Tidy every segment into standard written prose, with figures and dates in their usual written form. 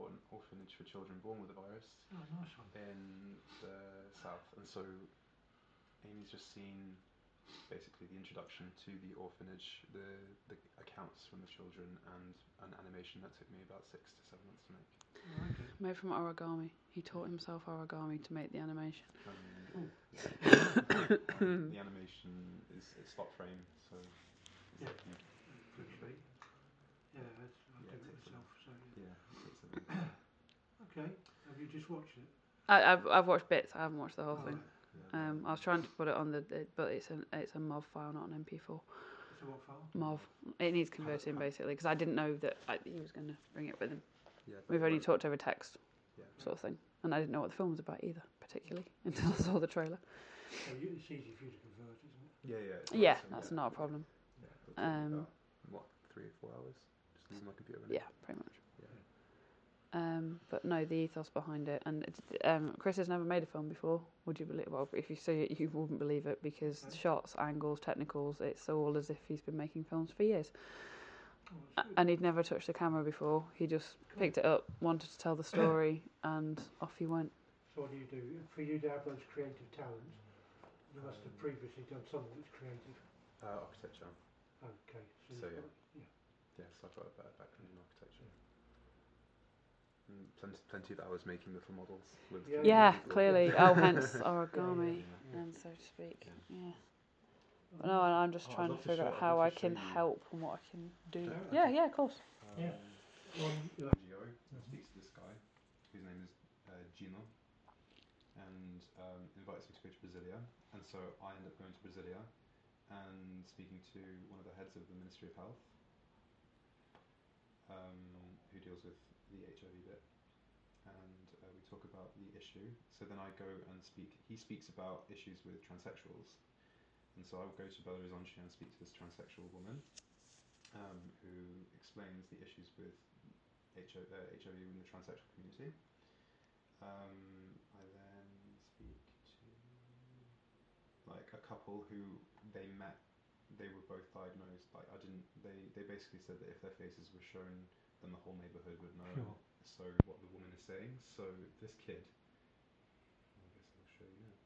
important orphanage for children born with the virus Oh, nice one. in the south, and so Amy's just seen basically the introduction to the orphanage, the accounts from the children, and an animation that took me about 6 to 7 months to make. Oh, okay. Made from origami. He taught himself origami to make the animation. The animation is stop frame, so Yeah. you, Pretty sweet. Yeah, I do it myself. So yeah, it takes a bit. Okay. Have you just watched it? I've watched bits. I haven't watched the whole Oh, thing. right. I was trying to put it on but it's a MOV file, not an MP4. It's a what file? MOV. It needs converting basically because I didn't know that he was going to bring it with him. Yeah, We've only talked over text, yeah. sort of thing, and I didn't know what the film was about either, particularly until I saw the trailer. So it's easy for you to convert, isn't it? Yeah, That's not a problem. Yeah, it'll take me about, what, 3 or 4 hours? Just leave my computer running. Yeah, pretty much. Yeah. But no, the ethos behind it, and Chris has never made a film before. Would you believe? Well, if you see it, you wouldn't believe it because shots, angles, technicals, it's all as if he's been making films for years. Oh, And he'd never touched the camera before. He just picked it up, wanted to tell the story, and off he went. so what do? For you to have those creative talents, you must have previously done something that's creative. Architecture. Okay. So you've yeah. got- So I've got a better background in architecture. And plenty of hours making little models. With Yeah, people. clearly. Oh, hence origami, Yeah. and so to speak. Yeah. But no, and I'm just I'd trying to love to figure show- out I'd how love I to show can you. help and what I can do. Yeah. Yeah, of course. Yeah. NGO speaks to this guy, whose name is Gino, and invites me to go to Brasilia. And so I end up going to Brasilia and speaking to one of the heads of the Ministry of Health, who deals with the HIV bit. And we talk about the issue. So then I go and speak. He speaks about issues with transsexuals. And so I will go to Belo Horizonte and speak to this transsexual woman who explains the issues with HIV in the transsexual community. I then speak to like a couple who they met. They were both diagnosed. Like I didn't. They basically said that if their faces were shown, then the whole neighbourhood would know. Sure. So what the woman is saying. So this kid. I guess I'll show you now.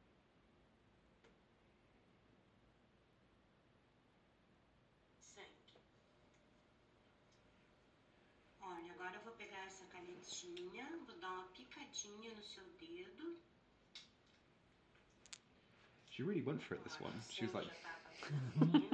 Olha, agora eu vou pegar essa canetinha, vou dar uma picadinha no seu dedo. She really went for it, this one. She was like, Já tá